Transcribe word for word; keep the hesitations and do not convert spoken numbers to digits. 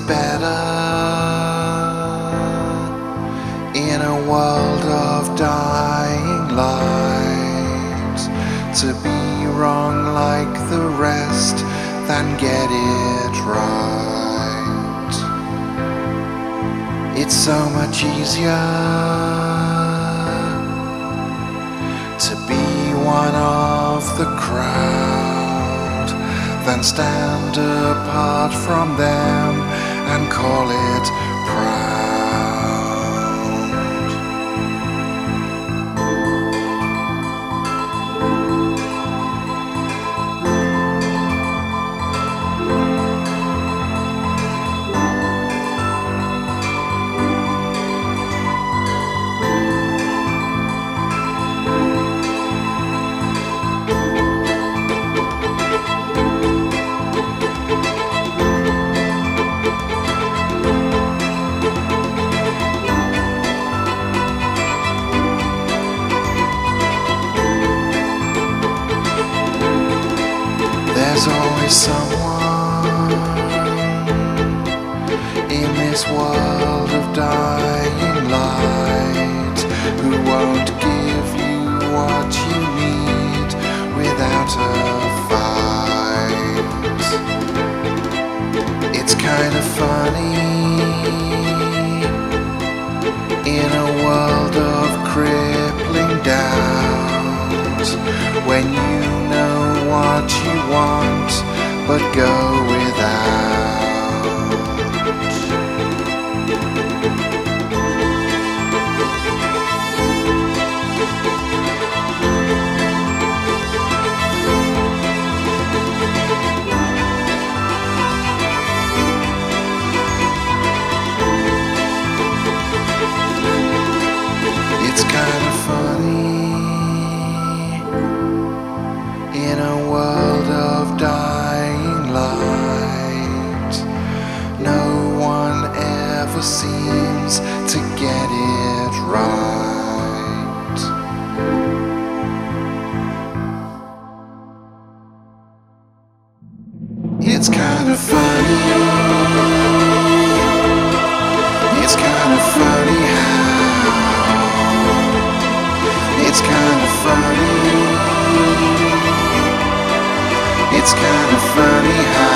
better in a world of dying light to be wrong like the rest than get it right. It's so much easier to be one of the crowd than stand apart from them and call it proud. There's always someone in this world of dying light who won't give you what you need without a fight. It's kind of funny in a world of crippling doubt when you know what you want but go without. It's kind of funny in a world of dying light. No one ever seems to get it right. It's kind of funny. It's kind of funny how. It's kind of funny. It's kind of funny how